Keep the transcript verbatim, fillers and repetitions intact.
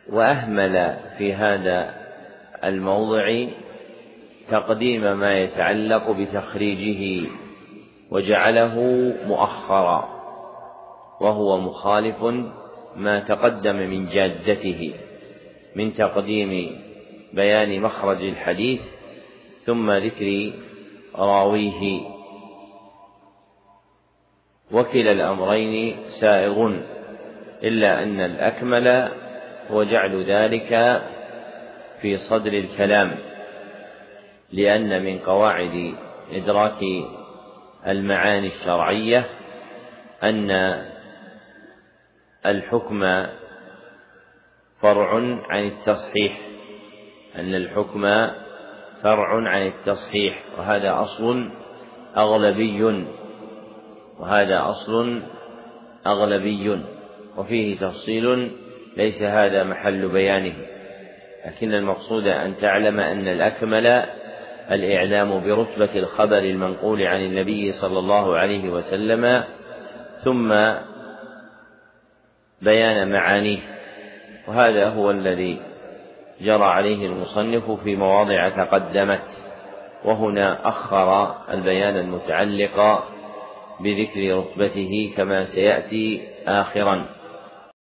وأهمل في هذا الموضع تقديم ما يتعلق بتخريجه وجعله مؤخرا، وهو مخالف ما تقدم من جادته من تقديم بيان مخرج الحديث ثم ذكر راويه، وكلا الأمرين سائغ، إلا أن الأكمل هو جعل ذلك في صدر الكلام، لأن من قواعد إدراك المعاني الشرعية أن الحكم فرع عن التصحيح أن الحكم فرع عن التصحيح وهذا أصل أغلبي وهذا أصل أغلبي وفيه تفصيل ليس هذا محل بيانه، لكن المقصود أن تعلم أن الأكمل الإعلام برتبة الخبر المنقول عن النبي صلى الله عليه وسلم ثم بيان معانيه، وهذا هو الذي جرى عليه المصنف في مواضع تقدمت، وهنا أخر البيان المتعلق بذكر رتبته كما سيأتي آخرا.